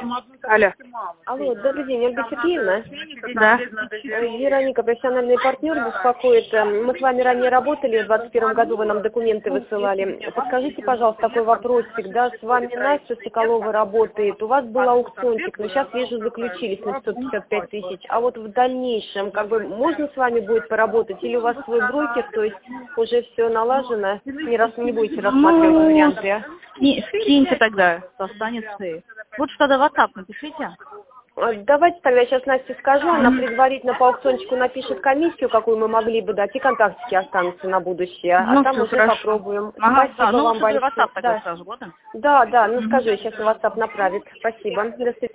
Алло. Алло, добрый день, Ольга Сергеевна. Да. Вероника, профессиональный партнер, беспокоит. Мы с вами ранее работали, в 2021 году вы нам документы высылали. Подскажите, пожалуйста, такой вопросик, да, с вами Настя Соколова работает, у вас был аукциончик, но сейчас, вижу, заключились на 155 тысяч, а вот в дальнейшем, как бы, можно с вами будет поработать, или у вас свой брокер, то есть уже все налажено, не будете рассматривать варианты, а? Скиньте тогда, останется. Лучше тогда WhatsApp напишите. Давайте тогда я сейчас Насте скажу, она предварительно по аукциончику напишет комиссию, какую мы могли бы дать, и контактики останутся на будущее, а там уже хорошо. попробуем. Ага, Спасибо вам лучше большое. WhatsApp тогда сразу, ладно? Да, ну скажи, сейчас на WhatsApp направит. Спасибо. До свидания.